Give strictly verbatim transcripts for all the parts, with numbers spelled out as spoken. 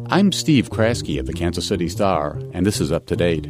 I'm Steve Kraske of the Kansas City Star, and this is Up to Date.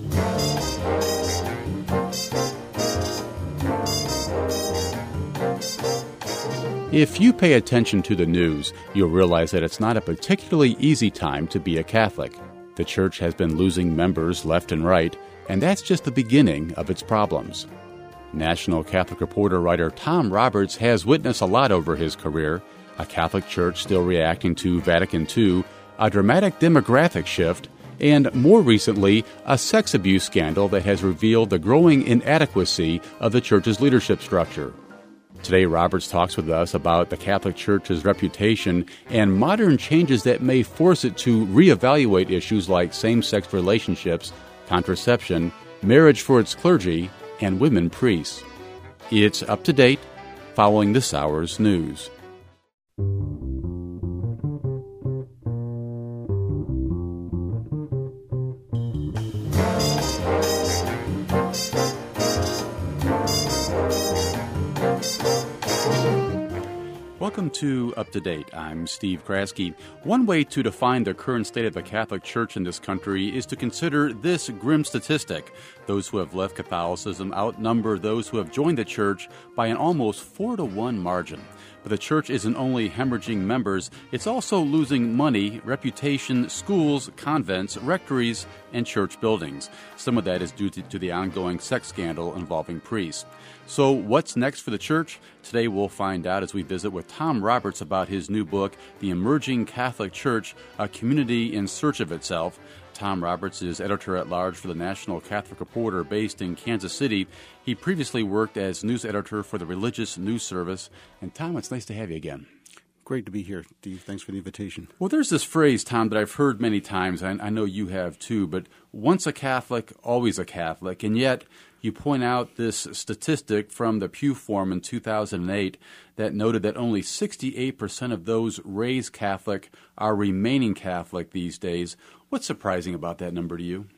If you pay attention to the news, you'll realize that it's not a particularly easy time to be a Catholic. The Church has been losing members left and right, and that's just the beginning of its problems. National Catholic Reporter writer Tom Roberts has witnessed a lot over his career: a Catholic Church still reacting to Vatican Two, a dramatic demographic shift, and more recently, a sex abuse scandal that has revealed the growing inadequacy of the Church's leadership structure. Today, Roberts talks with us about the Catholic Church's reputation and modern changes that may force it to reevaluate issues like same-sex relationships, contraception, marriage for its clergy, and women priests. It's Up to Date, following this hour's news. Welcome to Up to Date. I'm Steve Kraske. One way to define the current state of the Catholic Church in this country is to consider this grim statistic. Those who have left Catholicism outnumber those who have joined the Church by an almost four to one margin. But the Church isn't only hemorrhaging members, it's also losing money, reputation, schools, convents, rectories, and church buildings. Some of that is due to, to the ongoing sex scandal involving priests. So what's next for the Church? Today we'll find out as we visit with Tom Roberts about his new book, The Emerging Catholic Church, A Community in Search of Itself. Tom Roberts is editor-at-large for the National Catholic Reporter based in Kansas City. He previously worked as news editor for the Religious News Service. And Tom, it's nice to have you again. Great to be here, Steve. Thanks for the invitation. Well, there's this phrase, Tom, that I've heard many times, and I know you have too, but once a Catholic, always a Catholic. And yet you point out this statistic from the Pew Forum in two thousand eight that noted that only sixty-eight percent of those raised Catholic are remaining Catholic these days. What's surprising about that number to you?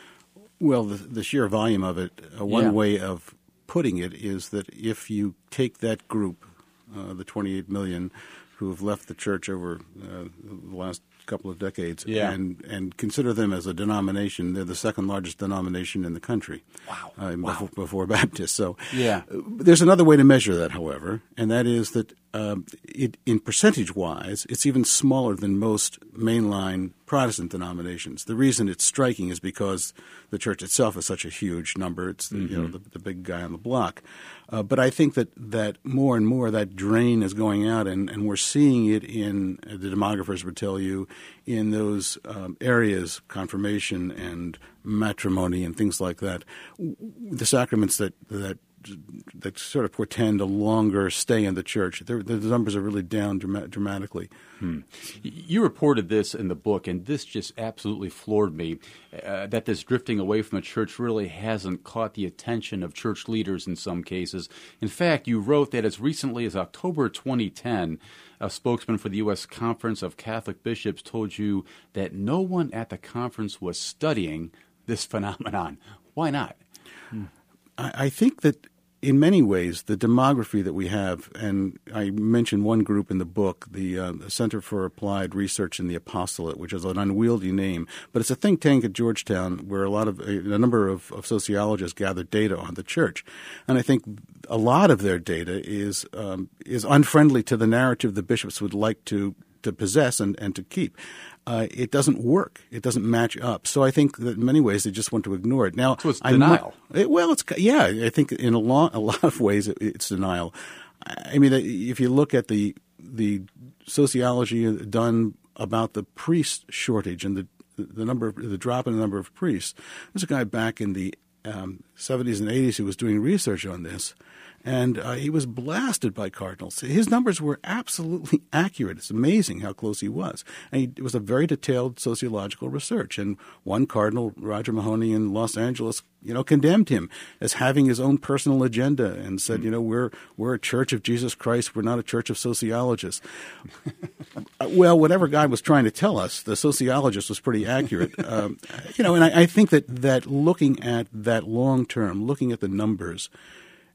Well, the, the sheer volume of it, uh, one yeah. way of putting it is that if you take that group, uh, the twenty-eight million who have left the Church over uh, the last couple of decades, yeah. and, and consider them as a denomination, they're the second largest denomination in the country. Wow. Uh, wow. Before, before Baptists. So yeah. uh, there's another way to measure that, however, and that is that um, it, in percentage-wise, it's even smaller than most mainline Protestant denominations. The reason it's striking is because the Church itself is such a huge number. It's the, mm-hmm. you know the, the big guy on the block. Uh, but I think that, that more and more that drain is going out, and, and we're seeing it in, uh, the demographers would tell you, in those um, areas, confirmation and matrimony and things like that, the sacraments that that that sort of portend a longer stay in the Church. The numbers are really down drama- dramatically. Hmm. You reported this in the book, and this just absolutely floored me, uh, that this drifting away from the Church really hasn't caught the attention of church leaders in some cases. In fact, you wrote that as recently as October twenty ten, a spokesman for the U S Conference of Catholic Bishops told you that no one at the conference was studying this phenomenon. Why not? Hmm. I, I think that in many ways, the demography that we have, and I mentioned one group in the book, the uh, Center for Applied Research in the Apostolate, which is an unwieldy name, but it's a think tank at Georgetown where a lot of a, a number of, of sociologists gather data on the Church, and I think a lot of their data is um, is unfriendly to the narrative the bishops would like to to possess and, and to keep. Uh, it doesn't work. It doesn't match up. So I think that in many ways they just want to ignore it. Now, so it's denial. It, well, it's yeah. I think in a lot, a lot of ways it, it's denial. I mean, if you look at the the sociology done about the priest shortage and the the number of, the drop in the number of priests, there's a guy back in the um, seventies and eighties who was doing research on this. And uh, he was blasted by cardinals. His numbers were absolutely accurate. It's amazing how close he was. And he, it was a very detailed sociological research. And one cardinal, Roger Mahony in Los Angeles, you know, condemned him as having his own personal agenda and said, mm-hmm. you know, we're we're a church of Jesus Christ. We're not a church of sociologists. Well, whatever guy was trying to tell us, the sociologist was pretty accurate. um, you know, and I, I think that, that looking at that long term, looking at the numbers,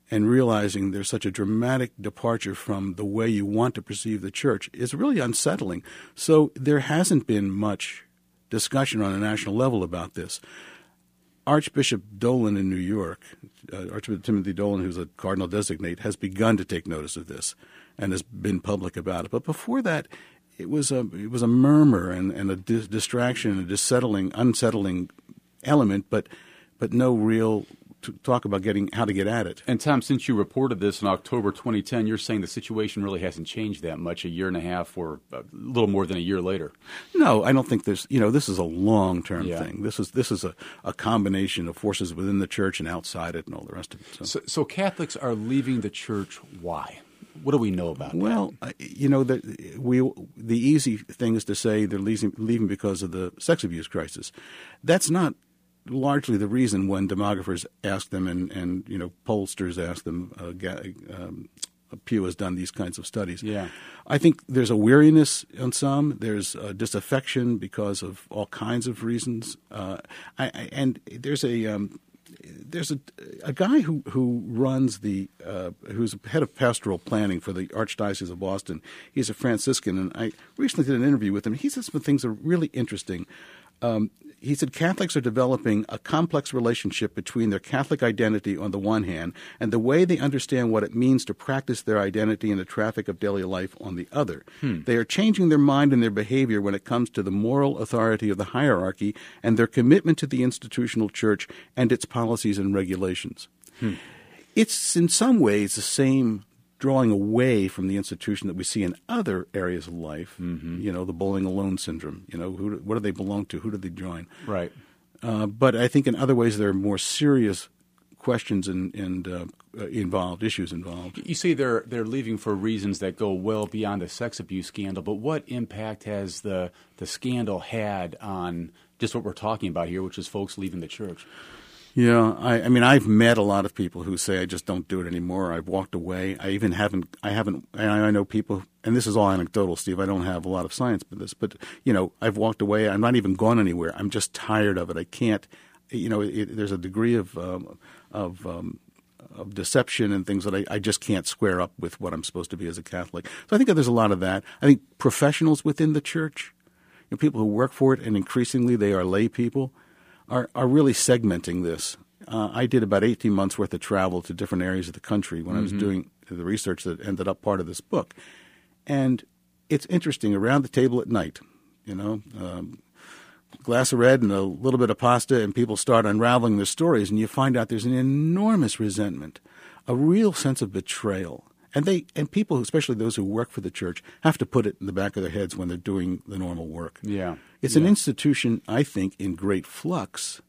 and realizing there's such a dramatic departure from the way you want to perceive the church is really unsettling. So there hasn't been much discussion on a national level about this. Archbishop Dolan in New York, uh, Archbishop Timothy Dolan, who's a cardinal designate, has begun to take notice of this and has been public about it. But before that, it was a it was a murmur and, and a dis- distraction, a dissettling, unsettling element, but but no real to talk about getting how to get at it. And Tom, since you reported this in October twenty ten, you're saying the situation really hasn't changed that much a year and a half or a little more than a year later. No, I don't think there's, you know, this is a long-term yeah. thing. This is this is a, a combination of forces within the church and outside it and all the rest of it. So, so, so Catholics are leaving the church. Why? What do we know about well, that? Well, you know, the, we, the easy thing is to say they're leaving, leaving because of the sex abuse crisis. That's not largely the reason when demographers ask them and, and you know, pollsters ask them. Uh, um, Pew has done these kinds of studies. Yeah. I think there's a weariness on some. There's a disaffection because of all kinds of reasons. Uh, I, I, and there's a um, there's a, a guy who, who runs the uh, who's head of pastoral planning for the Archdiocese of Boston. He's a Franciscan, and I recently did an interview with him. He said some things that are really interesting. Um, he said Catholics are developing a complex relationship between their Catholic identity on the one hand and the way they understand what it means to practice their identity in the traffic of daily life on the other. Hmm. They are changing their mind and their behavior when it comes to the moral authority of the hierarchy and their commitment to the institutional church and its policies and regulations. Hmm. It's in some ways the same drawing away from the institution that we see in other areas of life, mm-hmm. you know, the bowling alone syndrome. You know, who, what do they belong to? Who do they join? Right. Uh, but I think in other ways there are more serious questions and, and uh, involved, issues involved. You see they're, they're leaving for reasons that go well beyond the sex abuse scandal, but what impact has the, the scandal had on just what we're talking about here, which is folks leaving the church? Yeah, I, I mean, I've met a lot of people who say I just don't do it anymore. I've walked away. I even haven't. I haven't. I know people, and this is all anecdotal, Steve. I don't have a lot of science for this, but you know, I've walked away. I'm not even gone anywhere. I'm just tired of it. I can't. You know, it, there's a degree of um, of um, of deception and things that I, I just can't square up with what I'm supposed to be as a Catholic. So I think that there's a lot of that. I think professionals within the church, you know, people who work for it, and increasingly they are lay people, are, are really segmenting this. Uh, I did about eighteen months worth of travel to different areas of the country when mm-hmm. I was doing the research that ended up part of this book. And it's interesting, around the table at night, you know, um, glass of red and a little bit of pasta, and people start unraveling their stories, and you find out there's an enormous resentment, a real sense of betrayal. And they and people, especially those who work for the church, have to put it in the back of their heads when they're doing the normal work. Yeah, It's yeah. an institution, I think, in great flux.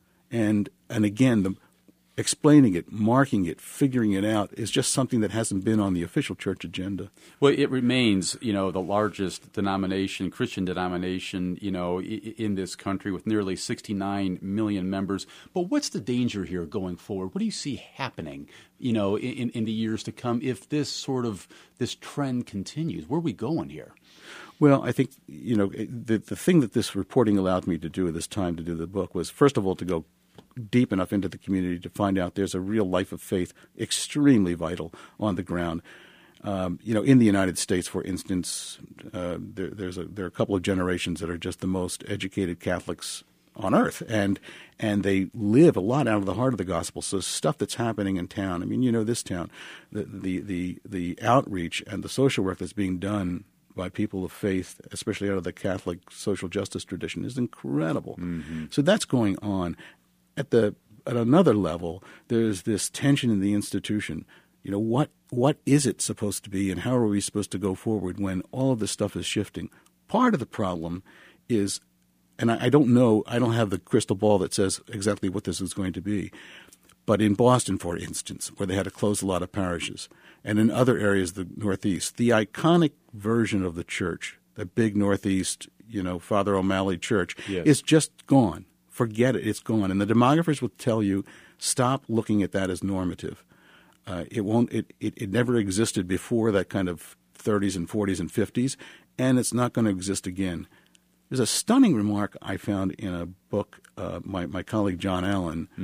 And and again, the explaining it, marking it, figuring it out is just something that hasn't been on the official church agenda. Well, it remains, you know, the largest denomination, Christian denomination, you know, in this country with nearly sixty-nine million members. But what's the danger here going forward? What do you see happening, you know, in, in the years to come if this sort of, this trend continues? Where are we going here? Well, I think, you know, the the thing that this reporting allowed me to do at this time to do the book was, first of all, to go deep enough into the community to find out there's a real life of faith, extremely vital on the ground. Um, you know, in the United States, for instance, uh, there, there's a, there are a couple of generations that are just the most educated Catholics on earth, and and they live a lot out of the heart of the gospel. So stuff that's happening in town, I mean, you know, this town, the the the, the outreach and the social work that's being done by people of faith, especially out of the Catholic social justice tradition, is incredible. Mm-hmm. So that's going on. At the at another level, there's this tension in the institution. You know, what what is it supposed to be, and how are we supposed to go forward when all of this stuff is shifting? Part of the problem is, and I, I don't know, I don't have the crystal ball that says exactly what this is going to be, but in Boston, for instance, where they had to close a lot of parishes, and in other areas of the Northeast, the iconic version of the church, the big Northeast, you know, Father O'Malley Church, yes. is just gone. Forget it. It's gone. And the demographers will tell you, stop looking at that as normative. Uh, it won't. It, it, it never existed before that kind of thirties and forties and fifties, and it's not going to exist again. There's a stunning remark I found in a book, uh, my, my colleague John Allen, mm-hmm.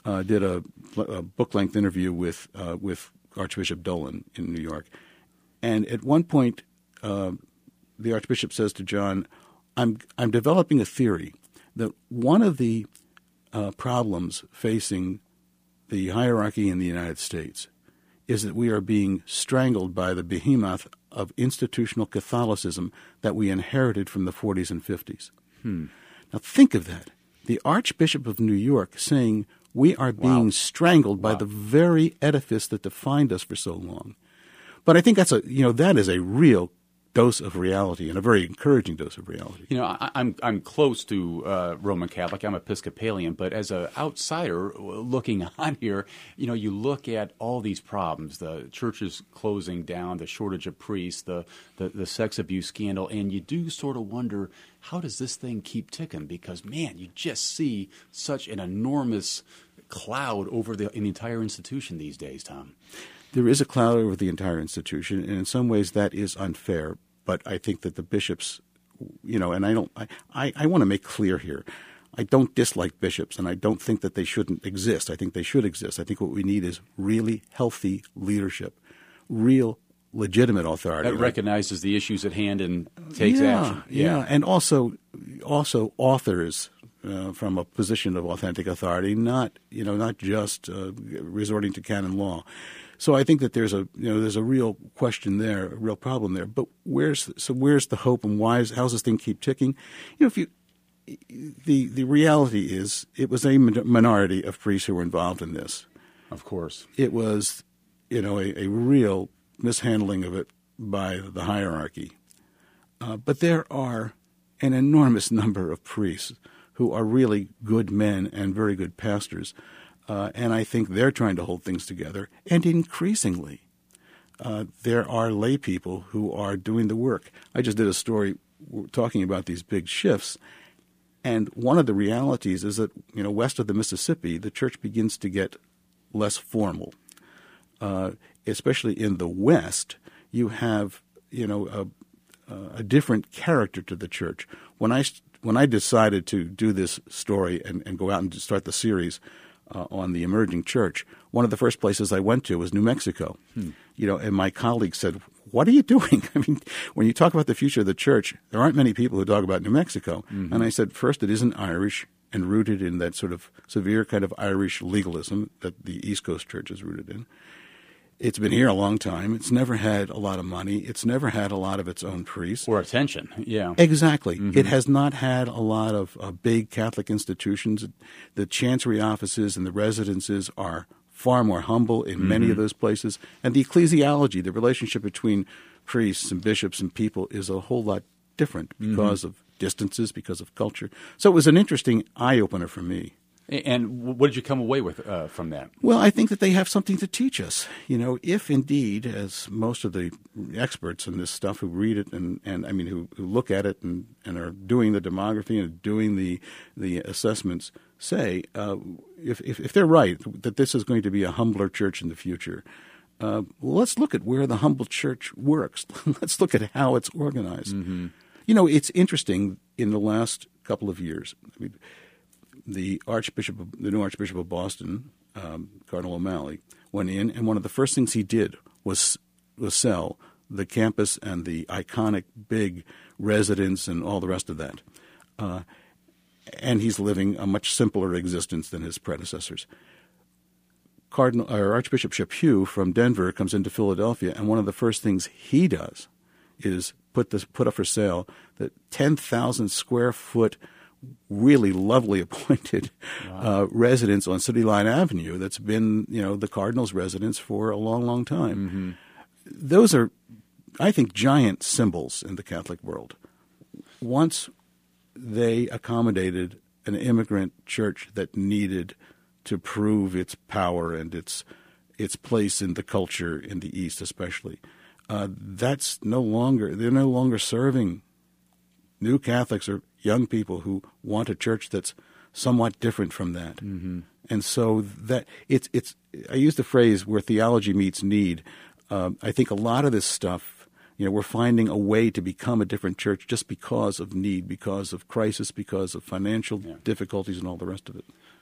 uh, did a, a book-length interview with uh, with Archbishop Dolan in New York, and at one point, uh, the Archbishop says to John, "I'm I'm developing a theory that one of the uh, problems facing the hierarchy in the United States is that we are being strangled by the behemoth of institutional Catholicism that we inherited from the forties and fifties." Hmm. Now think of that. The Archbishop of New York saying we are being wow. strangled by wow. the very edifice that defined us for so long. But I think that's a, you know, that is a real dose of reality, and a very encouraging dose of reality. You know, I, I'm I'm close to uh, Roman Catholic. I'm Episcopalian, but as an outsider looking on here, you know, you look at all these problems: the churches closing down, the shortage of priests, the the, the sex abuse scandal, and you do sort of wonder, how does this thing keep ticking? Because man, you just see such an enormous cloud over the, in the entire institution these days, Tom. There is a cloud over the entire institution, and in some ways that is unfair. But I think that the bishops, you know, and I don't, I, I, I want to make clear here, I don't dislike bishops, and I don't think that they shouldn't exist. I think they should exist. I think what we need is really healthy leadership, real legitimate authority that recognizes the issues at hand and takes yeah, action. Yeah, yeah, and also, also authors. Uh, from a position of authentic authority, not you know, not just uh, resorting to canon law. So I think that there's a you know there's a real question there, a real problem there. But where's so where's the hope, and why is how's this thing keep ticking? You know, if you the the reality is it was a minority of priests who were involved in this. Of course, it was you know a, a real mishandling of it by the hierarchy. Uh, but there are an enormous number of priests who are really good men and very good pastors. Uh, and I think they're trying to hold things together. And increasingly, uh, there are lay people who are doing the work. I just did a story talking about these big shifts. And one of the realities is that, you know, west of the Mississippi, the church begins to get less formal. Uh, especially in the West, you have, you know, a, a different character to the church. When I When I decided to do this story and, and go out and start the series uh, on the emerging church, one of the first places I went to was New Mexico. Hmm. You know, and my colleagues said, "What are you doing?" I mean, when you talk about the future of the church, there aren't many people who talk about New Mexico. Mm-hmm. And I said, first, it isn't Irish and rooted in that sort of severe kind of Irish legalism that the East Coast church is rooted in. It's been here a long time. It's never had a lot of money. It's never had a lot of its own priests. Or attention, yeah. Exactly. Mm-hmm. It has not had a lot of uh, big Catholic institutions. The chancery offices and the residences are far more humble in mm-hmm. many of those places. And the ecclesiology, the relationship between priests and bishops and people, is a whole lot different because mm-hmm. of distances, because of culture. So it was an interesting eye-opener for me. And what did you come away with uh, from that? Well, I think that they have something to teach us. You know, if indeed, as most of the experts in this stuff who read it and, and I mean, who, who look at it and, and are doing the demography and doing the the assessments say, uh, if, if if they're right, that this is going to be a humbler church in the future, uh, well, let's look at where the humble church works. Let's look at how it's organized. Mm-hmm. You know, it's interesting in the last couple of years. I mean, the Archbishop, of, the new Archbishop of Boston, um, Cardinal O'Malley, went in, and one of the first things he did was was sell the campus and the iconic big residence and all the rest of that. Uh, and he's living a much simpler existence than his predecessors. Cardinal or Archbishop Chaput from Denver comes into Philadelphia, and one of the first things he does is put this put up for sale the ten thousand square foot, really lovely appointed wow. uh, residence on City Line Avenue that's been, you know, the Cardinal's residence for a long, long time. Mm-hmm. Those are, I think, giant symbols in the Catholic world. Once they accommodated an immigrant church that needed to prove its power and its its place in the culture in the East, especially, uh, that's no longer they're no longer serving new Catholics or young people who want a church that's somewhat different from that. Mm-hmm. And so that it's it's I use the phrase where theology meets need. Uh, I think a lot of this stuff, you know, we're finding a way to become a different church just because of need, because of crisis, because of financial yeah. difficulties and all the rest of it.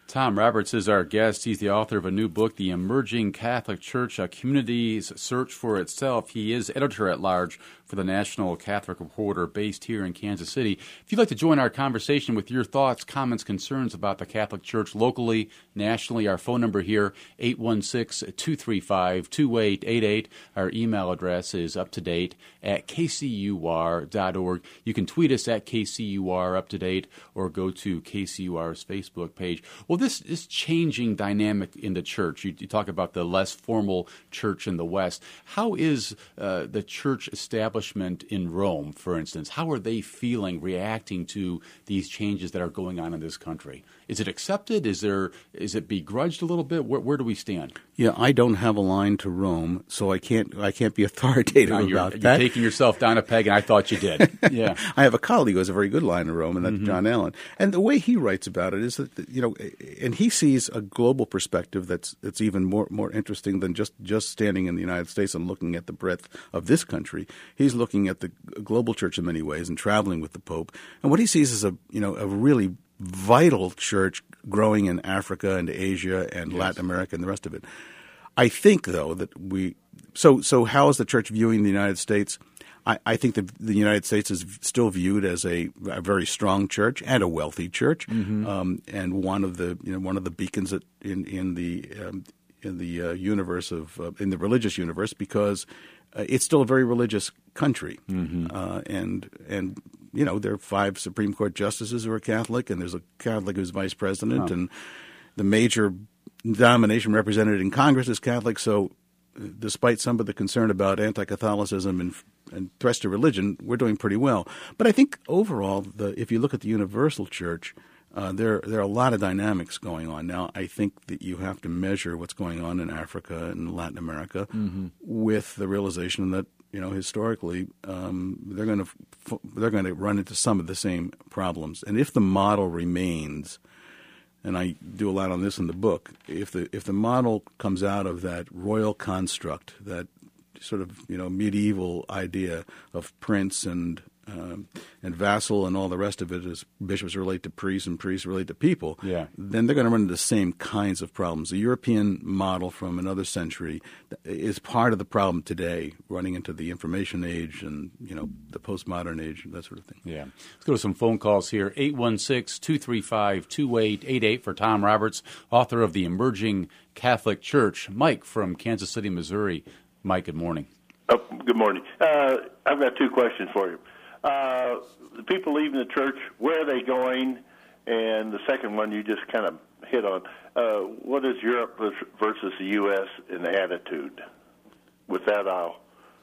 Tom Roberts is our guest. He's the author of a new book, The Emerging Catholic Church, A Community's Search for Itself. He is editor-at-large for the National Catholic Reporter based here in Kansas City. If you'd like to join our conversation with your thoughts, comments, concerns about the Catholic Church locally, nationally, our phone number here, eight one six, two three five, two eight eight eight. Our email address is up-to-date at k c u r dot org. You can tweet us at K C U R up-to-date or go to K C U R's Facebook page. Well, this is changing dynamic in the church. You, you talk about the less formal church in the West. How is uh, the church establishment in Rome, for instance? How are they feeling, reacting to these changes that are going on in this country? Is it accepted? Is there? Is it begrudged a little bit? Where, where do we stand? Yeah, I don't have a line to Rome, so I can't. I can't be authoritative no, you're, about you're that. You're taking yourself down a peg, and I thought you did. Yeah, I have a colleague who has a very good line to Rome, and that's mm-hmm. John Allen. And the way he writes about it is that, you know, and he sees a global perspective that's that's even more more interesting than just just standing in the United States and looking at the breadth of this country. He's looking at the global church in many ways and traveling with the Pope. And what he sees is a you know a really vital church growing in Africa and Asia and yes. Latin America and the rest of it. I think, though, that we so so how is the church viewing the United States? I, I think that the United States is still viewed as a, a very strong church and a wealthy church, mm-hmm. um, and one of the you know one of the beacons at, in in the um, in the uh, universe of uh, in the religious universe, because uh, it's still a very religious country, mm-hmm. uh, and and. You know, there are five Supreme Court justices who are Catholic, and there's a Catholic who's vice president, oh. and the major denomination represented in Congress is Catholic. So uh, despite some of the concern about anti-Catholicism and, and threats to religion, we're doing pretty well. But I think overall, the, if you look at the universal church, uh, there, there are a lot of dynamics going on. Now, I think that you have to measure what's going on in Africa and Latin America mm-hmm. with the realization that You know, historically, um, they're going to they're going to run into some of the same problems. And if the model remains, and I do a lot on this in the book, if the if the model comes out of that royal construct, that sort of you know medieval idea of prince and um, and vassal and all the rest of it, as bishops relate to priests and priests relate to people, yeah. then they're going to run into the same kinds of problems. The European model from another century is part of the problem today, running into the information age and, you know, the postmodern age, that sort of thing. Yeah. Let's go to some phone calls here. eight one six, two three five, two eight eight eight for Tom Roberts, author of The Emerging Catholic Church. Mike from Kansas City, Missouri. Mike, good morning. Oh, good morning. Uh, I've got two questions for you. Uh, the people leaving the church, where are they going? And the second one you just kind of hit on. Uh, what is Europe versus the U S in the attitude? With that, I'll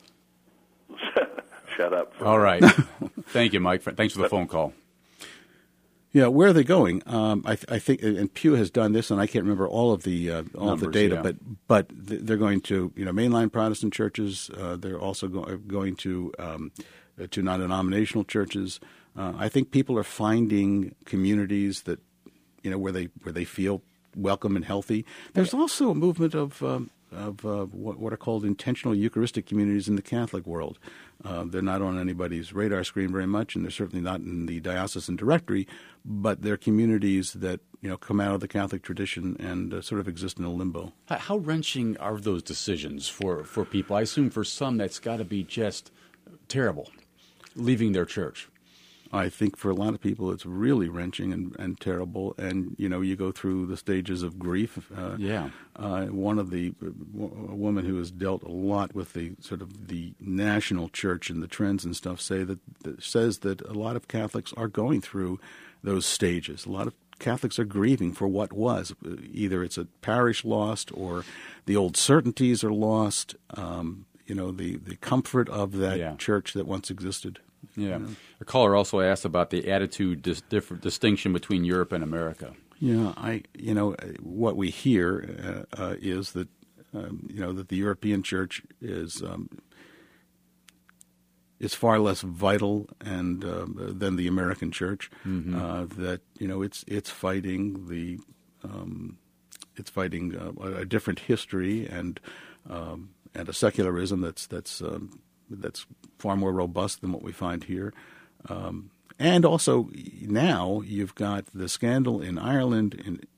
shut up. All right. Thank you, Mike. Thanks for the phone call. Yeah, where are they going? Um, I, th- I think, and Pew has done this, and I can't remember all of the uh, all Numbers, of the data, yeah. but but they're going to you know mainline Protestant churches. Uh, they're also go- going to um, to non-denominational churches. Uh, I think people are finding communities that you know where they where they feel welcome and healthy. There's also a movement of um, of uh, what, what are called intentional Eucharistic communities in the Catholic world. Uh, they're not on anybody's radar screen very much, and they're certainly not in the diocesan directory, but they're communities that you know come out of the Catholic tradition and uh, sort of exist in a limbo. How wrenching are those decisions for, for people? I assume for some that's got to be just terrible, leaving their church. I think for a lot of people it's really wrenching and, and terrible, and you know you go through the stages of grief. Uh, yeah, uh, one of the a woman who has dealt a lot with the sort of the national church and the trends and stuff say that, that says that a lot of Catholics are going through those stages. A lot of Catholics are grieving for what was. Either it's a parish lost, or the old certainties are lost. Um, you know the the comfort of that yeah. church that once existed. Yeah. A caller also asked about the attitude dis- different distinction between Europe and America. Yeah, I you know what we hear uh, uh, is that um, you know that the European Church is um, is far less vital and uh, than the American Church. Mm-hmm. Uh, that you know it's it's fighting the um, it's fighting uh, a different history and um, and a secularism that's that's. Um, that's far more robust than what we find here. Um, and also now you've got the scandal in Ireland, in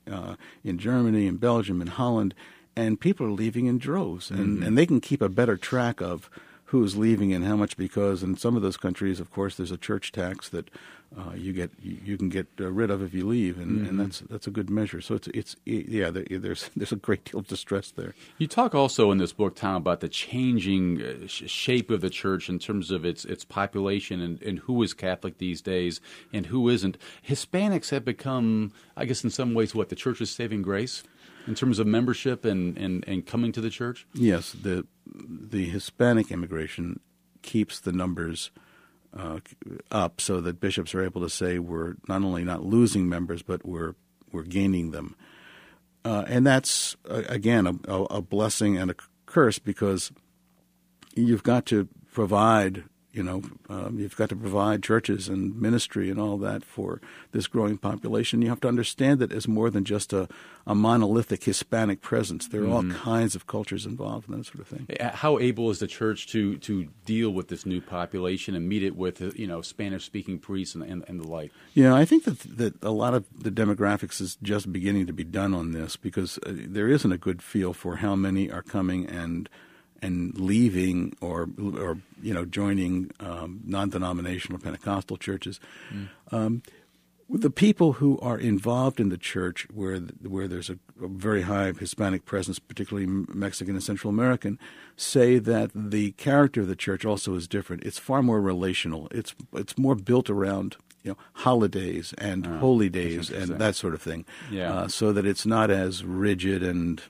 uh, in Germany, in Belgium, in Holland, and people are leaving in droves. And, Mm-hmm. and they can keep a better track of who's leaving and how much, because in some of those countries, of course, there's a church tax that uh, you get you, you can get uh, rid of if you leave, and, Mm-hmm. and that's that's a good measure. So it's it's yeah, there, there's there's a great deal of distress there. You talk also in this book, Tom, about the changing uh, sh- shape of the church in terms of its its population and, and who is Catholic these days and who isn't. Hispanics have become, I guess, in some ways, what the church's saving grace in terms of membership and, and, and coming to the church? Yes, the the Hispanic immigration keeps the numbers uh, up, so that bishops are able to say we're not only not losing members, but we're we're gaining them, uh, and that's uh, again a, a blessing and a curse, because you've got to provide. You know, um, you've got to provide churches and ministry and all that for this growing population. You have to understand it as more than just a, a monolithic Hispanic presence. There are Mm-hmm. all kinds of cultures involved and that sort of thing. How able is the church to, to deal with this new population and meet it with, you know, Spanish-speaking priests and, and, and the like? Yeah, I think that that a lot of the demographics is just beginning to be done on this, because uh, there isn't a good feel for how many are coming and and leaving or or you know joining um, non-denominational Pentecostal churches. Mm. Um, the people who are involved in the church, where where there's a, a very high Hispanic presence, particularly Mexican and Central American, say that the character of the church also is different. It's far more relational. It's it's more built around you know holidays and oh, holy days and that sort of thing. Yeah. Uh, so that it's not as rigid and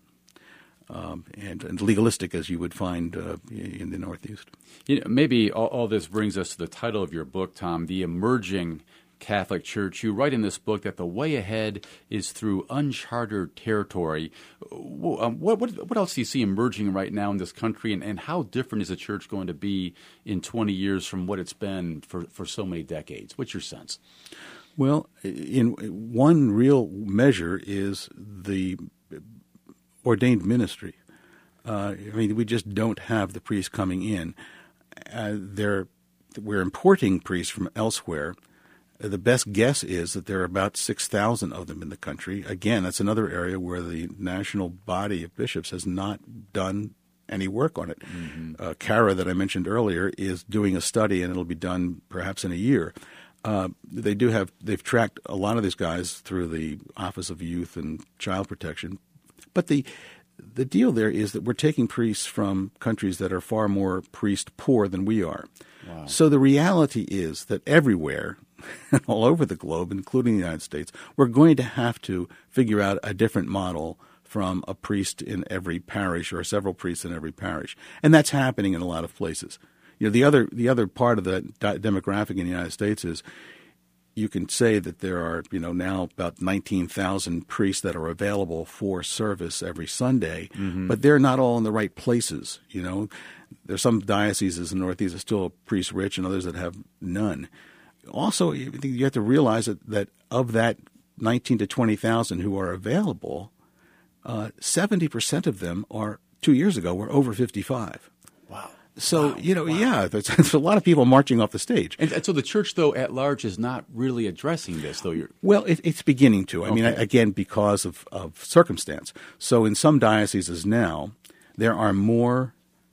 Um, and, and legalistic as you would find uh, in the Northeast. You know, maybe all, all this brings us to the title of your book, Tom, The Emerging Catholic Church. You write in this book that the way ahead is through uncharted territory. What, what, what else do you see emerging right now in this country, and, and how different is the church going to be in twenty years from what it's been for, for so many decades? What's your sense? Well, in one real measure is the ordained ministry. Uh, I mean, we just don't have the priests coming in. Uh, they're, we're importing priests from elsewhere. Uh, the best guess is that there are about six thousand of them in the country. Again, that's another area where the national body of bishops has not done any work on it. Mm-hmm. Uh, CARA, that I mentioned earlier, is doing a study, and it'll be done perhaps in a year. Uh, they do have, they've tracked a lot of these guys through the Office of Youth and Child Protection. But the the deal there is that we're taking priests from countries that are far more priest poor than we are. Wow. So the reality is that everywhere, all over the globe, including the United States, we're going to have to figure out a different model from a priest in every parish or several priests in every parish. And that's happening in a lot of places. You know, the other the other part of the di- demographic in the United States is you can say that there are, you know, now about nineteen thousand priests that are available for service every Sunday, mm-hmm. but they're not all in the right places, you know. There's some dioceses in the Northeast that are still priest rich and others that have none. Also, you have to realize that, that of that nineteen to twenty thousand who are available, uh, seventy percent of them are, two years ago, were over fifty-five. Wow. So, wow. you know, wow. yeah, there's, there's a lot of people marching off the stage. And, and so the church, though, at large is not really addressing this, though. You're Well, it, it's beginning to. I okay. mean, again, because of, of circumstance. So in some dioceses now, there are more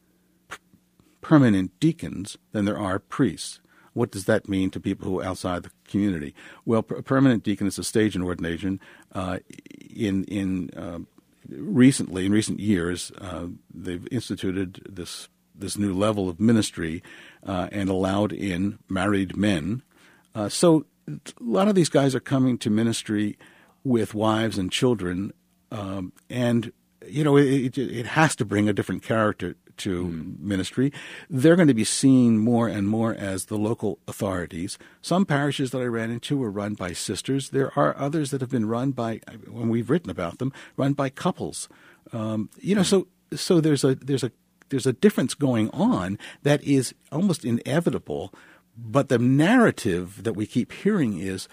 p- permanent deacons than there are priests. What does that mean to people who are outside the community? Well, a permanent deacon is a stage in ordination. Uh, in in uh, recently, in recent years, uh, they've instituted this this new level of ministry uh, and allowed in married men. Uh, so a lot of these guys are coming to ministry with wives and children, um, and you know it, it, it has to bring a different character to mm. ministry. They're going to be seen more and more as the local authorities. Some parishes that I ran into were run by sisters. There are others that have been run by, when we've written about them, run by couples. Um, you know, so so there's a there's a there's a difference going on that is almost inevitable. But the narrative that we keep hearing is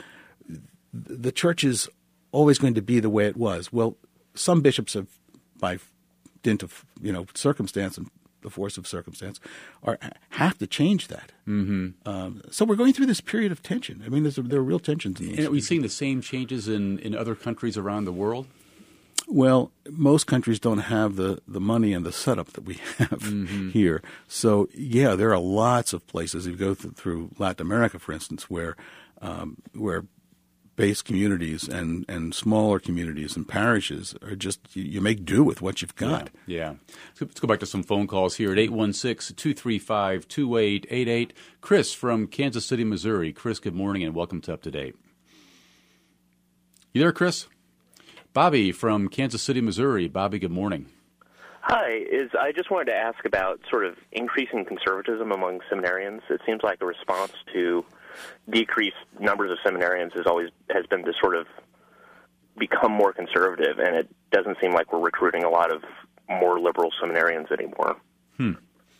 the church is always going to be the way it was. Well, some bishops have, by dint of you know circumstance and the force of circumstance, are have to change that. Mm-hmm. Um, so we're going through this period of tension. I mean, there's a, there are real tensions in this. And are we seeing the same changes in, in other countries around the world? Well, most countries don't have the, the money and the setup that we have mm-hmm. here. So, yeah, there are lots of places. You go through, through Latin America, for instance, where um, where base communities and, and smaller communities and parishes are just you, you make do with what you've got. Yeah. yeah. So let's go back to some phone calls here at eight one six, two three five, two eight eight eight. Chris from Kansas City, Missouri. Chris, good morning and welcome to Up to Date. You there, Chris? Bobby from Kansas City, Missouri. Bobby, good morning. Hi. Is I just wanted to ask about sort of increasing conservatism among seminarians. It seems like a response to decreased numbers of seminarians has always has been to sort of become more conservative, and it doesn't seem like we're recruiting a lot of more liberal seminarians anymore. Hmm.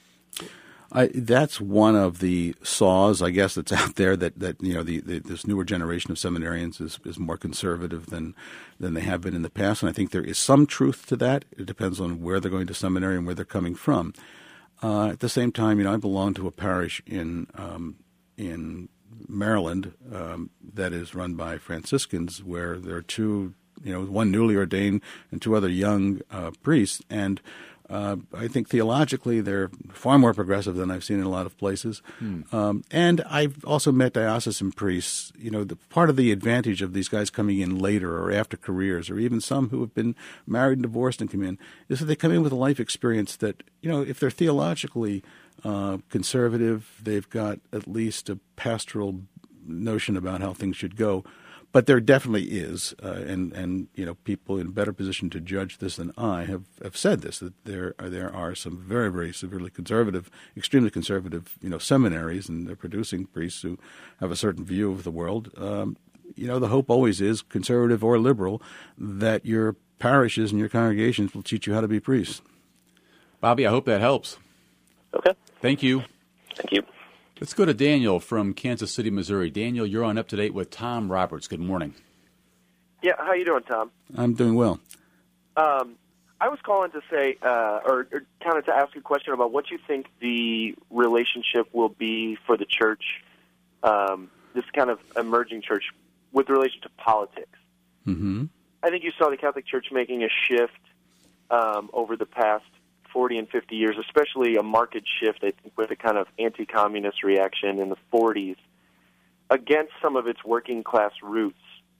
I, that's one of the saws, I guess, that's out there that, that you know the, the this newer generation of seminarians is, is more conservative than than they have been in the past, and I think there is some truth to that. It depends on where they're going to seminary and where they're coming from. Uh, at the same time, you know, I belong to a parish in um, in Maryland um, that is run by Franciscans, where there are two, you know, one newly ordained and two other young uh, priests, and Uh, I think theologically they're far more progressive than I've seen in a lot of places. Hmm. Um, and I've also met diocesan priests. You know, the, part of the advantage of these guys coming in later or after careers, or even some who have been married and divorced and come in, is that they come in with a life experience that, you know, if they're theologically uh, conservative, they've got at least a pastoral notion about how things should go. But there definitely is, uh, and, and you know, people in a better position to judge this than I have, have said this, that there are, there are some very, very severely conservative, extremely conservative, you know, seminaries, and they're producing priests who have a certain view of the world. Um, you know, the hope always is, conservative or liberal, that your parishes and your congregations will teach you how to be priests. Bobby, I hope that helps. Okay. Thank you. Thank you. Let's go to Daniel from Kansas City, Missouri. Daniel, you're on Up to Date with Tom Roberts. Good morning. Yeah, how you doing, Tom? I'm doing well. Um, I was calling to say, uh, or, or kind of to ask a question about what you think the relationship will be for the church, um, this kind of emerging church, with relation to politics. Mm-hmm. I think you saw the Catholic Church making a shift um, over the past forty and fifty years, especially a marked shift, I think, with a kind of anti-communist reaction in the forties against some of its working-class roots,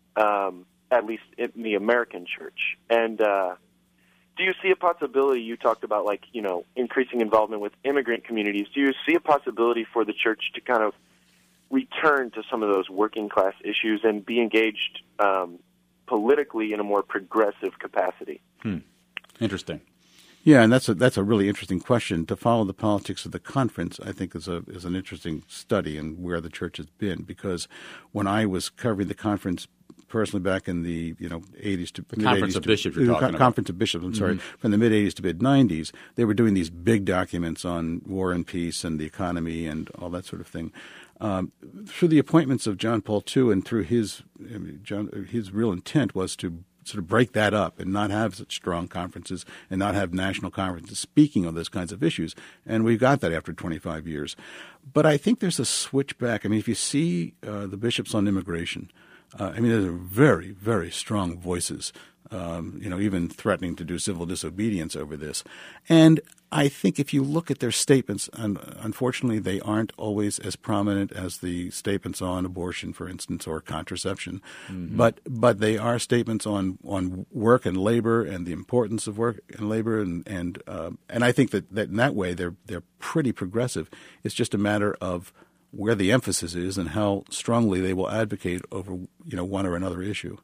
um, at least in the American church. And uh, do you see a possibility, you talked about, like, you know, increasing involvement with immigrant communities, do you see a possibility for the church to kind of return to some of those working-class issues and be engaged um, politically in a more progressive capacity? Hmm. Interesting. Yeah, and that's a that's a really interesting question. To follow the politics of the conference, I think is a is an interesting study in where the church has been. Because when I was covering the conference personally back in the you know eighties to the mid-eighties conference of to, bishops, you're the talking con- about. conference of bishops. I'm sorry, mm-hmm. from the mid eighties to mid nineties, they were doing these big documents on war and peace and the economy and all that sort of thing. Um, through the appointments of John Paul the Second and through his I mean, John, his real intent was to sort of break that up and not have such strong conferences and not have national conferences speaking on those kinds of issues. And we've got that after twenty-five years. But I think there's a switch back. I mean, if you see uh, the bishops on immigration, uh, I mean, there's very, very strong voices, um, you know, even threatening to do civil disobedience over this. And I think if you look at their statements, and unfortunately they aren't always as prominent as the statements on abortion, for instance, or contraception, mm-hmm. but but they are statements on, on work and labor and the importance of work and labor, and and uh, and I think that, that in that way they're they're pretty progressive. It's just a matter of where the emphasis is and how strongly they will advocate over you know one or another issue.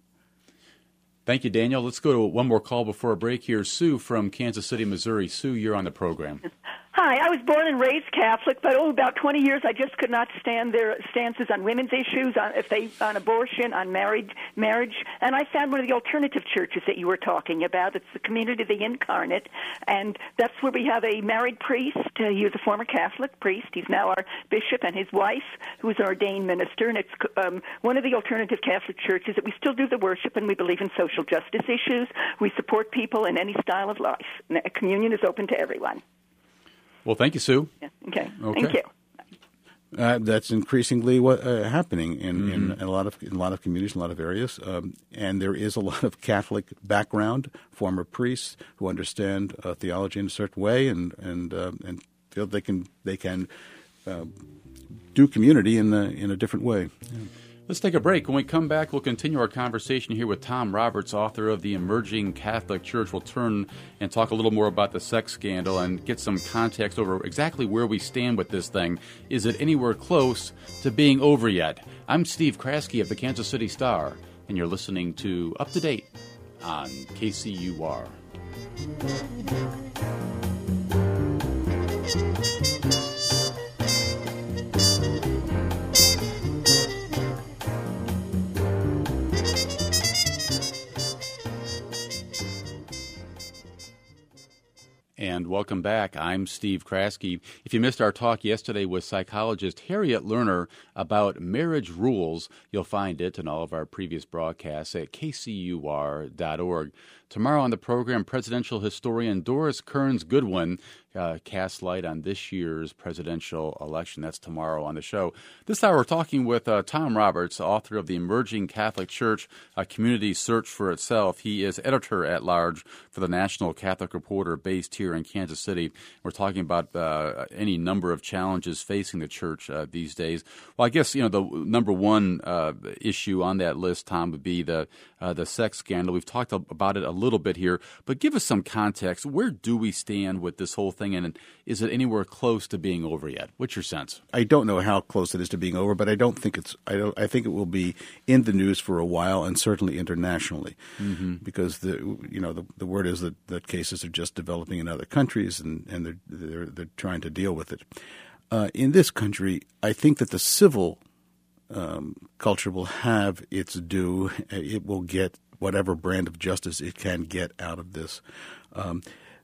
Thank you, Daniel. Let's go to one more call before a break here. Sue from Kansas City, Missouri. Sue, you're on the program. Hi, I was born and raised Catholic, but oh, about twenty years I just could not stand their stances on women's issues, on if they on abortion, on marriage, marriage. And I found one of the alternative churches that you were talking about. It's the Community of the Incarnate, and that's where we have a married priest. Uh, he was a former Catholic priest. He's now our bishop, and his wife, who is an ordained minister. And it's um, one of the alternative Catholic churches that we still do the worship, and we believe in social justice issues. We support people in any style of life. And communion is open to everyone. Well, thank you, Sue. Yeah. Okay. Okay. Thank you. Uh, that's increasingly what uh, happening in, Mm-hmm. in a lot of in a lot of communities, in a lot of areas, um, and there is a lot of Catholic background, former priests who understand uh, theology in a certain way, and and uh, and feel they can they can uh, do community in a, in a different way. Yeah. Let's take a break. When we come back, we'll continue our conversation here with Tom Roberts, author of The Emerging Catholic Church. We'll turn and talk a little more about the sex scandal and get some context over exactly where we stand with this thing. Is it anywhere close to being over yet? I'm Steve Kraske of the Kansas City Star, and you're listening to Up to Date on K C U R. And welcome back. I'm Steve Kraske. If you missed our talk yesterday with psychologist Harriet Lerner about marriage rules, you'll find it in all of our previous broadcasts at k c u r dot org. Tomorrow on the program, presidential historian Doris Kearns Goodwin uh, casts light on this year's presidential election. That's tomorrow on the show. This hour, we're talking with uh, Tom Roberts, author of The Emerging Catholic Church, A Community Search for Itself. He is editor-at-large for the National Catholic Reporter based here in Kansas City. We're talking about uh, any number of challenges facing the church uh, these days. Well, I guess, you know, the number one uh, issue on that list, Tom, would be the, uh, the sex scandal. We've talked about it a little bit here, but give us some context. Where do we stand with this whole thing, and is it anywhere close to being over yet? What's your sense? I don't know how close it is to being over, but I don't think it's. I don't. I think it will be in the news for a while, and certainly internationally, mm-hmm. because the you know the the word is that, that cases are just developing in other countries, and, and they're they're they're trying to deal with it. Uh, in this country, I think that the civil um, culture will have its due. It will get whatever brand of justice it can get out of this. Um,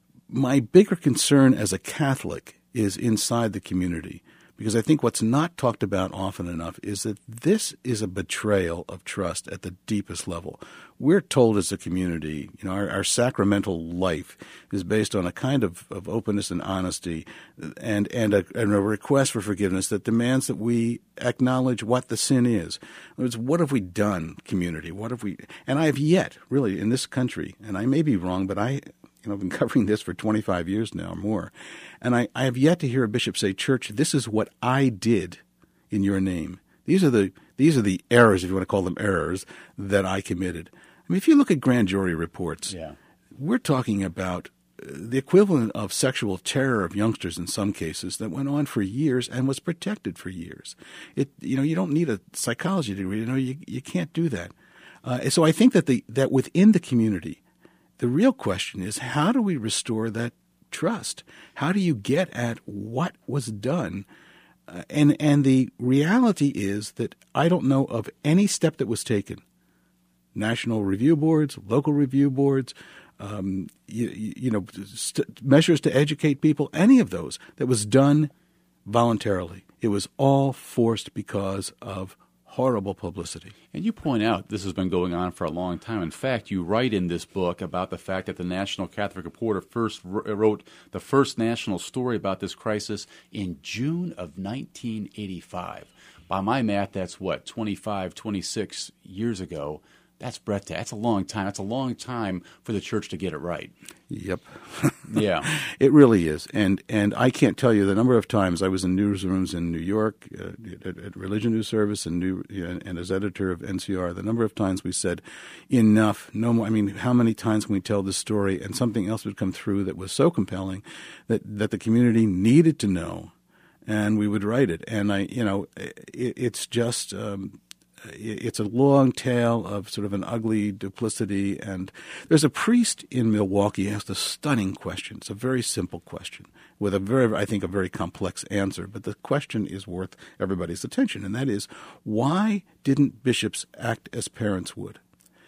my bigger concern as a Catholic is inside the community, because I think what's not talked about often enough is that this is a betrayal of trust at the deepest level. We're told as a community, you know, our, our sacramental life is based on a kind of, of openness and honesty and, and, a, and a request for forgiveness that demands that we acknowledge what the sin is. In other words, what have we done, community? What have we – and I have yet, really, in this country, and I may be wrong, but I – You know, I've been covering this for twenty-five years now or more, and I, I have yet to hear a bishop say, "Church, this is what I did in your name. These are the these are the errors, if you want to call them errors, that I committed." I mean, if you look at grand jury reports, yeah. we're talking about the equivalent of sexual terror of youngsters in some cases that went on for years and was protected for years. It you know you don't need a psychology degree. You know you you can't do that. Uh, so I think that the that within the community, the real question is, how do we restore that trust? How do you get at what was done? Uh, and and the reality is that I don't know of any step that was taken. National review boards, local review boards, um, you, you know, st- measures to educate people, any of those that was done voluntarily. It was all forced because of horrible publicity. And you point out this has been going on for a long time. In fact, you write in this book about the fact that the National Catholic Reporter first wrote the first national story about this crisis in June of nineteen eighty-five. By my math, that's what, twenty-five, twenty-six years ago. That's breathtaking. That's a long time. That's a long time for the church to get it right. Yep. Yeah. It really is. And and I can't tell you the number of times I was in newsrooms in New York, uh, at, at Religion News Service and, new, uh, and as editor of N C R, the number of times we said, enough, no more. I mean, how many times can we tell this story? And something else would come through that was so compelling that, that the community needed to know, and we would write it. And, I, you know, it, it's just... Um, It's a long tale of sort of an ugly duplicity. And there's a priest in Milwaukee who asked a stunning question. It's a very simple question with a very, I think, a very complex answer. But the question is worth everybody's attention, and that is, why didn't bishops act as parents would?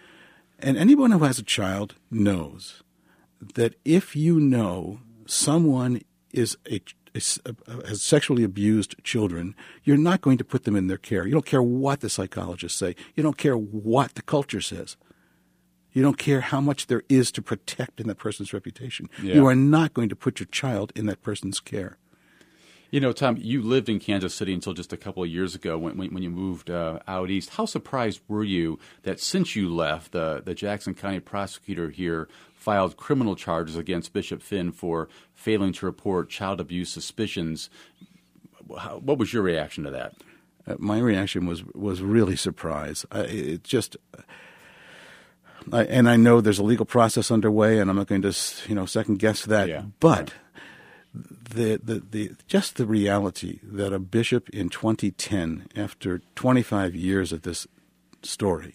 And anyone who has a child knows that if you know someone is a has sexually abused children, you're not going to put them in their care. You don't care what the psychologists say. You don't care what the culture says. You don't care how much there is to protect in that person's reputation. Yeah. You are not going to put your child in that person's care. You know, Tom, you lived in Kansas City until just a couple of years ago when when, when you moved uh, out east. How surprised were you that since you left, the, the Jackson County prosecutor here filed criminal charges against Bishop Finn for failing to report child abuse suspicions? How, what was your reaction to that? Uh, my reaction was was really surprise. Uh, it just, I, and I know there's a legal process underway, and I'm not going to you know second guess that. Yeah. But the, the the just the reality that a bishop in twenty ten, after twenty-five years of this story,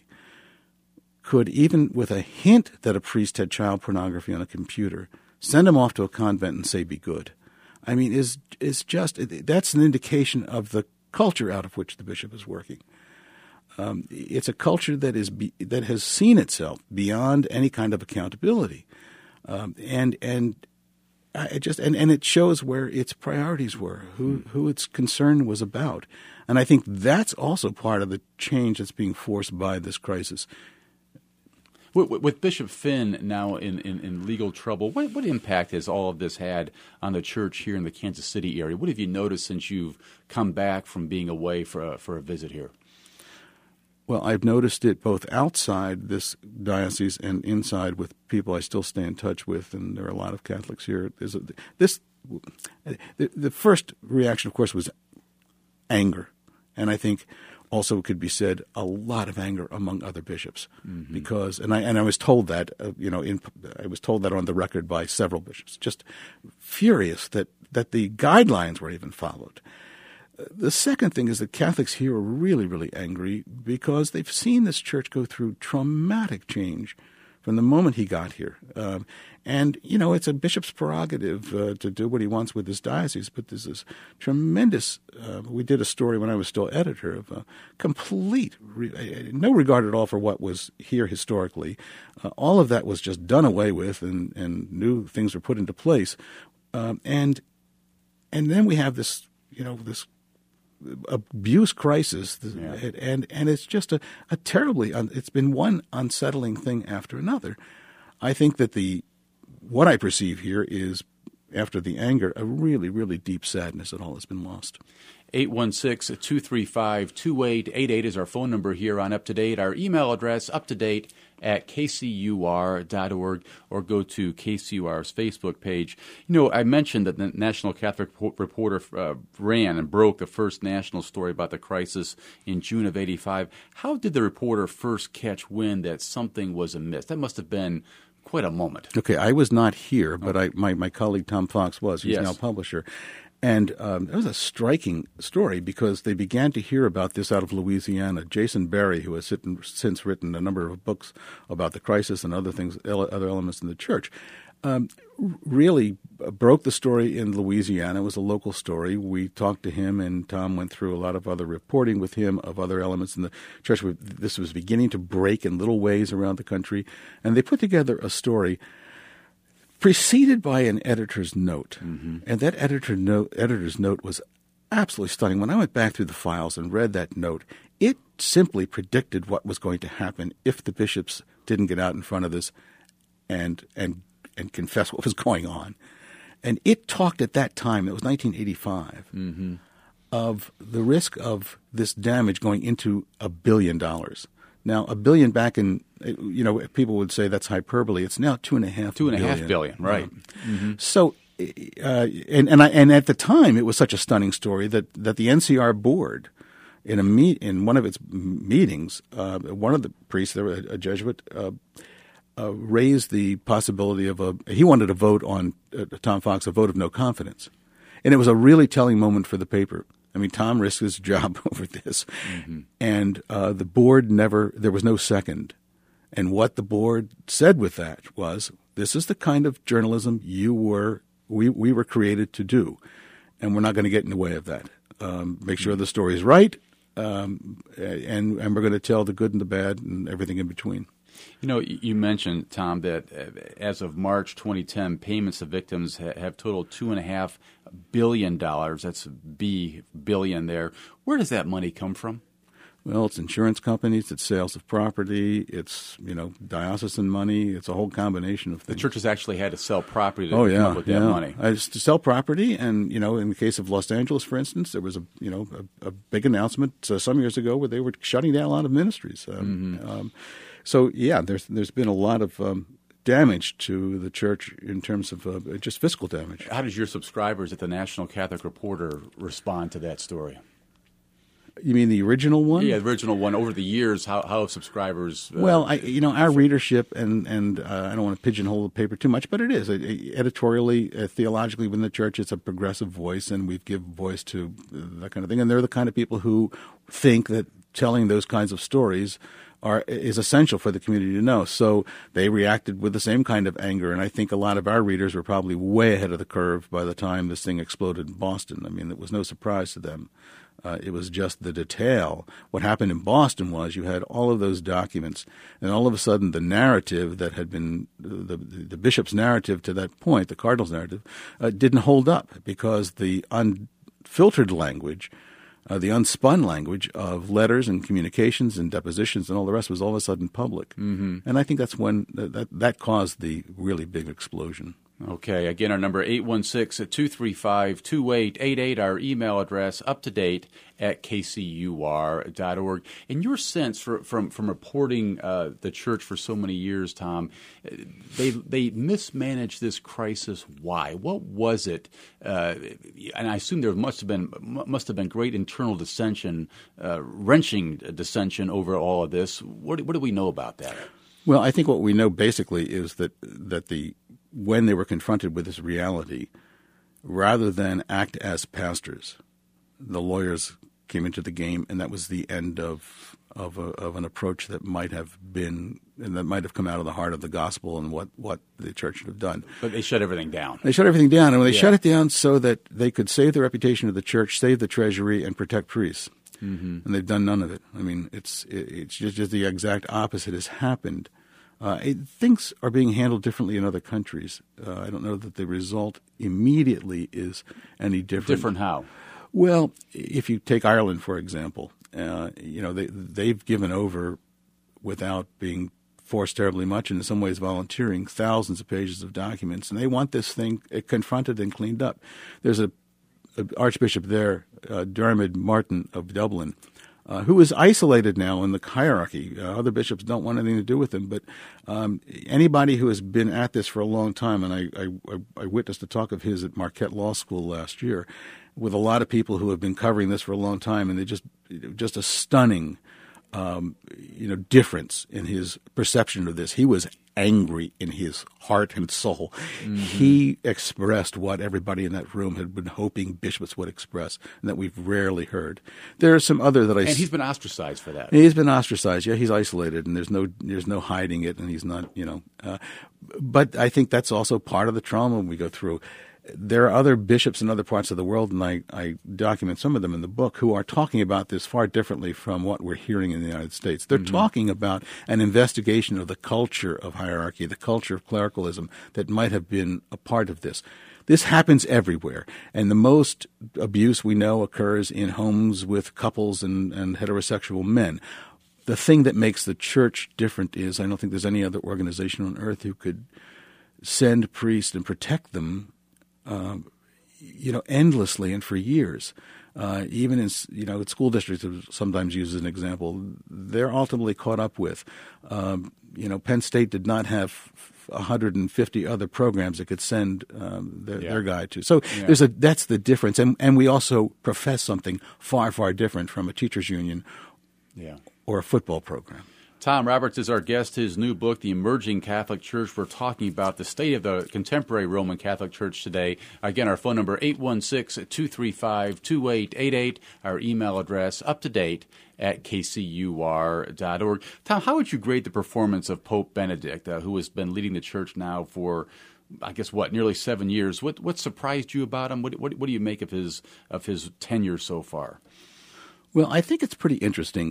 could, even with a hint that a priest had child pornography on a computer, send him off to a convent and say, "Be good." I mean, is is just that's an indication of the culture out of which the bishop is working. Um, it's a culture that is be, that has seen itself beyond any kind of accountability, um, and and I just and, and it shows where its priorities were, who who its concern was about, and I think that's also part of the change that's being forced by this crisis. With, with Bishop Finn now in, in, in legal trouble, what, what impact has all of this had on the church here in the Kansas City area? What have you noticed since you've come back from being away for a, for a visit here? Well, I've noticed it both outside this diocese and inside with people I still stay in touch with, and there are a lot of Catholics here. There's a, this the, the first reaction, of course, was anger, and I think also could be said a lot of anger among other bishops, mm-hmm. because and I and I was told that uh, you know in I was told that on the record by several bishops, just furious that that the guidelines were even followed. Uh, the second thing is that Catholics here are really really angry because they've seen this church go through traumatic change from the moment he got here. Um, and, you know, it's a bishop's prerogative uh, to do what he wants with his diocese, but there's this tremendous uh, – we did a story when I was still editor of uh, complete re- – no regard at all for what was here historically. Uh, all of that was just done away with, and, and new things were put into place. Um, and and then we have this, you know, this – abuse crisis, yeah. and and it's just a, a terribly un, it's been one unsettling thing after another. I think that the what I perceive here is, after the anger, a really really deep sadness that all has been lost. eight one six, two three five, two eight eight eight is our phone number here on Up to Date. Our email address, uptodate at k c u r dot org, or go to K C U R's Facebook page. You know, I mentioned that the National Catholic Reporter uh, ran and broke the first national story about the crisis in June of eighty-five. How did the reporter first catch wind that something was amiss? That must have been quite a moment. Okay, I was not here, but I, my, my colleague Tom Fox was. He's yes. now publisher. And um, it was a striking story because they began to hear about this out of Louisiana. Jason Berry, who has since written a number of books about the crisis and other things, other elements in the church, um, really broke the story in Louisiana. It was a local story. We talked to him, and Tom went through a lot of other reporting with him of other elements in the church. This was beginning to break in little ways around the country, and they put together a story preceded by an editor's note. Mm-hmm. And that editor note, editor's note was absolutely stunning. When I went back through the files and read that note, it simply predicted what was going to happen if the bishops didn't get out in front of this and and and confess what was going on. And it talked at that time, it was nineteen eighty-five, mm-hmm. of the risk of this damage going into a billion dollars. Now, a billion back in, you know, people would say that's hyperbole. It's now two and a half two and billion. a half billion, right. Um, mm-hmm. So, uh, and and, I, and at the time, it was such a stunning story that, that the N C R board, in a meet in one of its meetings, uh, one of the priests, there, a, a Jesuit, uh, uh, raised the possibility of a, he wanted a vote on, uh, Tom Fox, a vote of no confidence. And it was a really telling moment for the paper. I mean, Tom risked his job over this, mm-hmm. and uh, the board never – there was no second. And what the board said with that was, this is the kind of journalism you were we, – we were created to do, and we're not going to get in the way of that. Um, make sure the story is right, um, and, and we're going to tell the good and the bad and everything in between. You know, you mentioned, Tom, that as of March twenty ten, payments to victims have totaled two and a half billion dollars. That's B billion there. Where does that money come from? Well, it's insurance companies, it's sales of property, it's, you know, diocesan money. It's a whole combination of things. The church has actually had to sell property to oh, come yeah, up with yeah. that money. Uh, to sell property, and, you know, in the case of Los Angeles, for instance, there was a, you know, a, a big announcement uh, some years ago where they were shutting down a lot of ministries. Um, Mm-hmm. um, so, yeah, there's there's been a lot of um, damage to the church in terms of uh, just fiscal damage. How does your subscribers at the National Catholic Reporter respond to that story? You mean the original one? Yeah, the original one. Over the years, how how have subscribers? Uh, Well, I, you know, our readership, and and uh, I don't want to pigeonhole the paper too much, but it is editorially, uh, theologically, within the church, it's a progressive voice, and we give voice to that kind of thing. And they're the kind of people who think that telling those kinds of stories are is essential for the community to know. So they reacted with the same kind of anger, and I think a lot of our readers were probably way ahead of the curve by the time this thing exploded in Boston. I mean, it was no surprise to them. Uh, it was just the detail. What happened in Boston was you had all of those documents, and all of a sudden the narrative that had been the, the bishop's narrative to that point, the cardinal's narrative, uh, didn't hold up because the unfiltered language, uh, the unspun language of letters and communications and depositions and all the rest was all of a sudden public. Mm-hmm. And I think that's when that, that caused the really big explosion. Okay. Again, our number eight one six, two three five, two eight eight eight. Our email address, up to date at k c u r dot org. In your sense, for, from from reporting uh, the church for so many years, Tom, they they mismanaged this crisis. Why? What was it? Uh, and I assume there must have been must have been great internal dissension, uh, wrenching dissension over all of this. What what do we know about that? Well, I think what we know basically is that that the when they were confronted with this reality, rather than act as pastors, the lawyers came into the game, and that was the end of of, a, of an approach that might have been and that might have come out of the heart of the gospel and what, what the church should have done. But they shut everything down. They shut everything down, and they Yeah. shut it down so that they could save the reputation of the church, save the treasury, and protect priests. Mm-hmm. And they've done none of it. I mean, it's it, it's just, just the exact opposite has happened. Uh, it, things are being handled differently in other countries. Uh, I don't know that the result immediately is any different. Different how? Well, if you take Ireland, for example, uh, you know, they, they've given over without being forced terribly much, and in some ways volunteering, thousands of pages of documents, and they want this thing confronted and cleaned up. There's a, a archbishop there, uh, Dermot Martin of Dublin, Uh, who is isolated now in the hierarchy. Uh, other bishops don't want anything to do with him. But um, anybody who has been at this for a long time, and I, I, I witnessed a talk of his at Marquette Law School last year, with a lot of people who have been covering this for a long time, and they just just a stunning, um, you know, difference in his perception of this. He was angry in his heart and soul. Mm-hmm. He expressed what everybody in that room had been hoping bishops would express, and that we've rarely heard. There are some other that I and he's been ostracized for that. He's been ostracized. Yeah, he's isolated, and there's no there's no hiding it, and he's not, you know. Uh, but I think that's also part of the trauma we go through. There are other bishops in other parts of the world, and I, I document some of them in the book, who are talking about this far differently from what we're hearing in the United States. They're mm-hmm. talking about an investigation of the culture of hierarchy, the culture of clericalism that might have been a part of this. This happens everywhere, and the most abuse we know occurs in homes with couples and, and heterosexual men. The thing that makes the church different is I don't think there's any other organization on earth who could send priests and protect them Um, you know, endlessly and for years. Uh, even in, you know, school districts sometimes used as an example, they're ultimately caught up with. Um, you know, Penn State did not have one hundred fifty other programs it could send um, their, yeah. their guy to. So yeah. there's a that's the difference. And, and we also profess something far, far different from a teachers union yeah. or a football program. Tom Roberts is our guest. His new book, The Emerging Catholic Church. We're talking about the state of the contemporary Roman Catholic Church today. Again, our phone number, eight one six, two three five, two eight eight eight. Our email address, up to date at k c u r dot org. Tom, how would you grade the performance of Pope Benedict, uh, who has been leading the church now for, I guess, what, nearly seven years? What what surprised you about him? What what, what do you make of his of his tenure so far? Well, I think it's pretty interesting.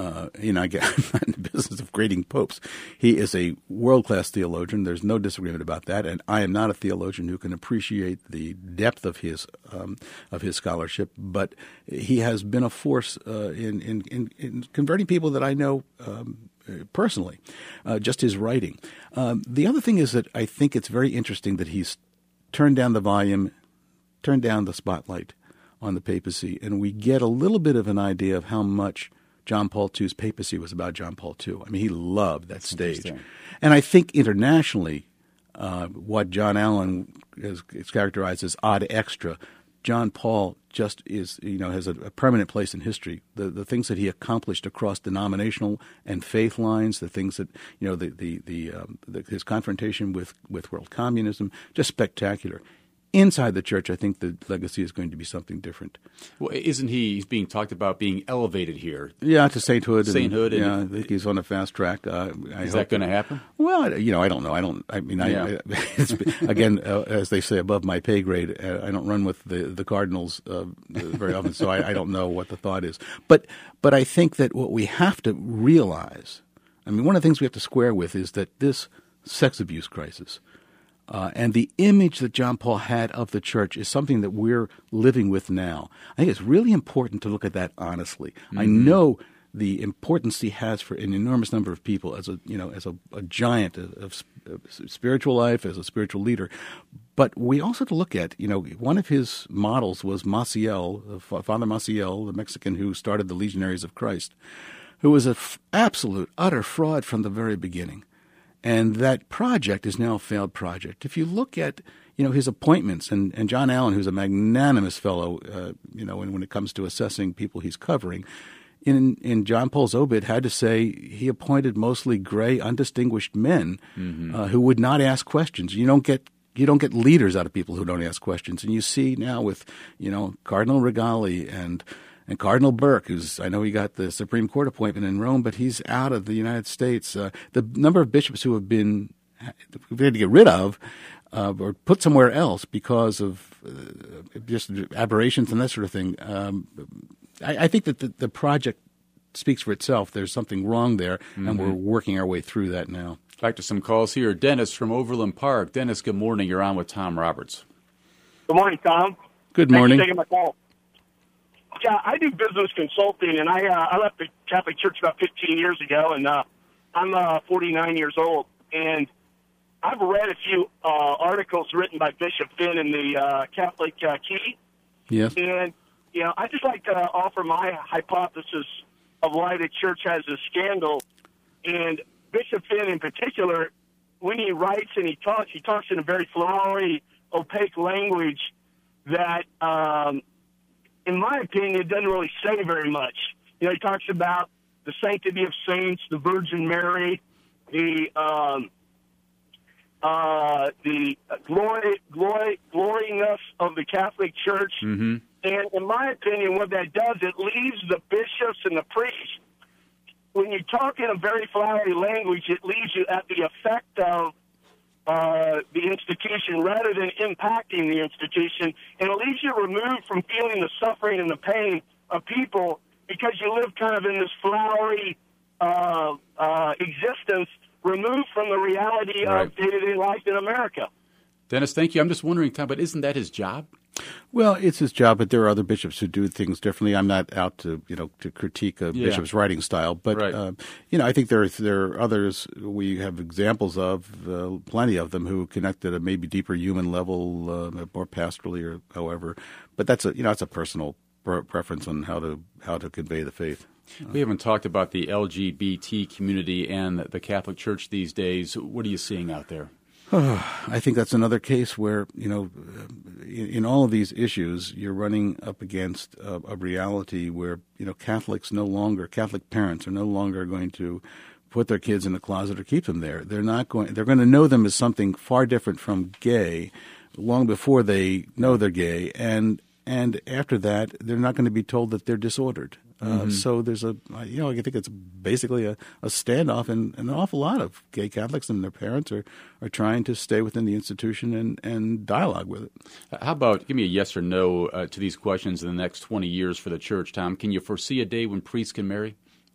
Uh, you know, again, I'm not in the business of grading popes. He is a world-class theologian. There's no disagreement about that. And I am not a theologian who can appreciate the depth of his um, of his scholarship. But he has been a force uh, in, in, in, in converting people that I know um, personally, uh, just his writing. Um, the other thing is that I think it's very interesting that he's turned down the volume, turned down the spotlight on the papacy, and we get a little bit of an idea of how much John Paul the Second's papacy was about John Paul the Second. I mean, he loved that stage. And I think internationally, uh, what John Allen is, is characterized as ad extra, John Paul just is, you know, has a, a permanent place in history. The the things that he accomplished across denominational and faith lines, the things that, you know, the the, the, um, the his confrontation with, with world communism, just spectacular. Inside the church, I think the legacy is going to be something different. Well, isn't he he's being talked about being elevated here? Yeah, to sainthood. Sainthood. And, and, yeah, I think he's on a fast track. Uh, I is hope that going to happen? Well, you know, I don't know. I don't. I mean, yeah. I, I it's, again, uh, as they say, above my pay grade. Uh, I don't run with the the Cardinals uh, very often, so I, I don't know what the thought is. But but I think that what we have to realize, I mean, one of the things we have to square with is that this sex abuse crisis. Uh, and the image that John Paul had of the church is something that we're living with now. I think it's really important to look at that honestly. Mm-hmm. I know the importance he has for an enormous number of people as a you know as a, a giant of, of spiritual life, as a spiritual leader. But we also have to look at, you know, one of his models was Maciel, Father Maciel, the Mexican who started the Legionaries of Christ, who was an f- absolute, utter fraud from the very beginning. And that project is now a failed project. If you look at, you know, his appointments, and, and John Allen, who's a magnanimous fellow, uh, you know, when, when it comes to assessing people he's covering, in in John Paul's obit had to say he appointed mostly gray, undistinguished men mm-hmm. uh, who would not ask questions. You don't get you don't get leaders out of people who don't ask questions. And you see now with, you know, Cardinal Regali and And Cardinal Burke, who's, I know he got the Supreme Court appointment in Rome, but he's out of the United States. Uh, the number of bishops who have been, we've had to get rid of uh, or put somewhere else because of uh, just aberrations and that sort of thing. Um, I, I think that the, the project speaks for itself. There's something wrong there, mm-hmm. and we're working our way through that now. Back to some calls here. Dennis from Overland Park. Dennis, good morning. You're on with Tom Roberts. Good morning, Tom. Good Thanks morning. for taking my call. Yeah, I do business consulting, and I uh, I left the Catholic Church about fifteen years ago, and uh, I'm uh, forty-nine years old. And I've read a few uh, articles written by Bishop Finn in the uh, Catholic uh, Key. Yes. And, you know, I'd just like to offer my hypothesis of why the church has a scandal. And Bishop Finn in particular, when he writes and he talks, he talks in a very flowery, opaque language that um, – in my opinion, it doesn't really say very much. You know, he talks about the sanctity of saints, the Virgin Mary, the um, uh, the glory, glory, gloriness of the Catholic Church. Mm-hmm. And in my opinion, what that does, it leaves the bishops and the priests. When you talk in a very flowery language, it leaves you at the effect of Uh, the institution rather than impacting the institution, and it leaves you removed from feeling the suffering and the pain of people because you live kind of in this flowery uh, uh, existence removed from the reality right. of day-to-day life in America. Dennis, thank you. I'm just wondering, Tom, but isn't that his job? Well, it's his job, but there are other bishops who do things differently. I'm not out to, you know, to critique a yeah. bishop's writing style, but right. uh, you know, I think there are, there are others we have examples of, uh, plenty of them, who connect at a maybe deeper human level, uh, more pastorally or however. But that's a you know, it's a personal pre- preference on how to how to convey the faith. We haven't talked about the L G B T community and the Catholic Church these days. What are you seeing out there? I think that's another case where, you know, in, in all of these issues, you're running up against a, a reality where, you know, Catholics no longer, Catholic parents are no longer going to put their kids in a closet or keep them there. They're not going, they're going to know them as something far different from gay long before they know they're gay. And, and after that, they're not going to be told that they're disordered. Uh, mm-hmm. So there's a, you know, I think it's basically a, a standoff, and, and an awful lot of gay Catholics and their parents are, are trying to stay within the institution and, and dialogue with it. How about, give me a yes or no uh, to these questions in the next twenty years for the church, Tom. Can you foresee a day when priests can marry?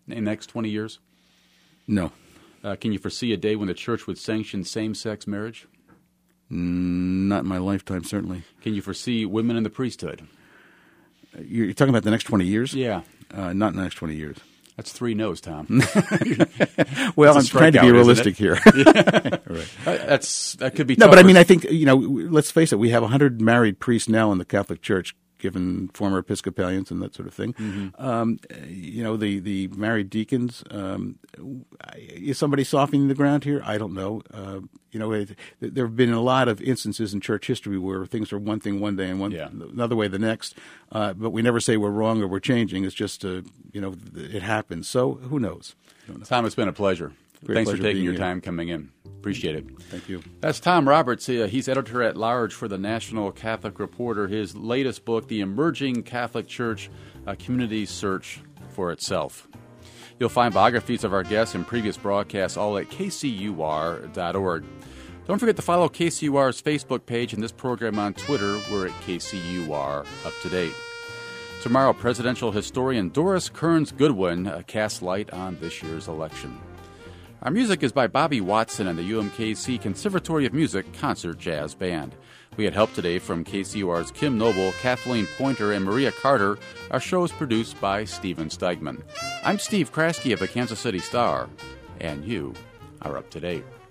in the next twenty years? No. Uh, can you foresee a day when the church would sanction same-sex marriage? Mm, not in my lifetime, certainly. Can you foresee women in the priesthood? You're talking about the next twenty years? Yeah. Uh, not in the next twenty years. That's three no's, Tom. Well, That's I'm trying to be strikeout, realistic here. Right. That's that could be No, tough but I for- mean, I think, you know, let's face it, we have one hundred married priests now in the Catholic Church, given former Episcopalians and that sort of thing. Mm-hmm. Um, you know, the, the married deacons, um, is somebody softening the ground here? I don't know. Uh, you know, it, there have been a lot of instances in church history where things are one thing one day and one Yeah. another way the next, uh, but we never say we're wrong or we're changing. It's just, uh, you know, it happens. So who knows? Tom, it's been a pleasure. Great Thanks pleasure for taking being your here. time coming in. Appreciate it. Thank you. That's Tom Roberts. Uh, he's editor at large for the National Catholic Reporter. His latest book, The Emerging Catholic Church, A Community Search for Itself. You'll find biographies of our guests and previous broadcasts all at k c u r dot org. Don't forget to follow K C U R's Facebook page and this program on Twitter. We're at K C U R Up to Date. Tomorrow, presidential historian Doris Kearns Goodwin uh, casts light on this year's election. Our music is by Bobby Watson and the U M K C Conservatory of Music Concert Jazz Band. We had help today from K C U R's Kim Noble, Kathleen Pointer, and Maria Carter. Our show is produced by Stephen Steigman. I'm Steve Kraske of the Kansas City Star, and you are up to date.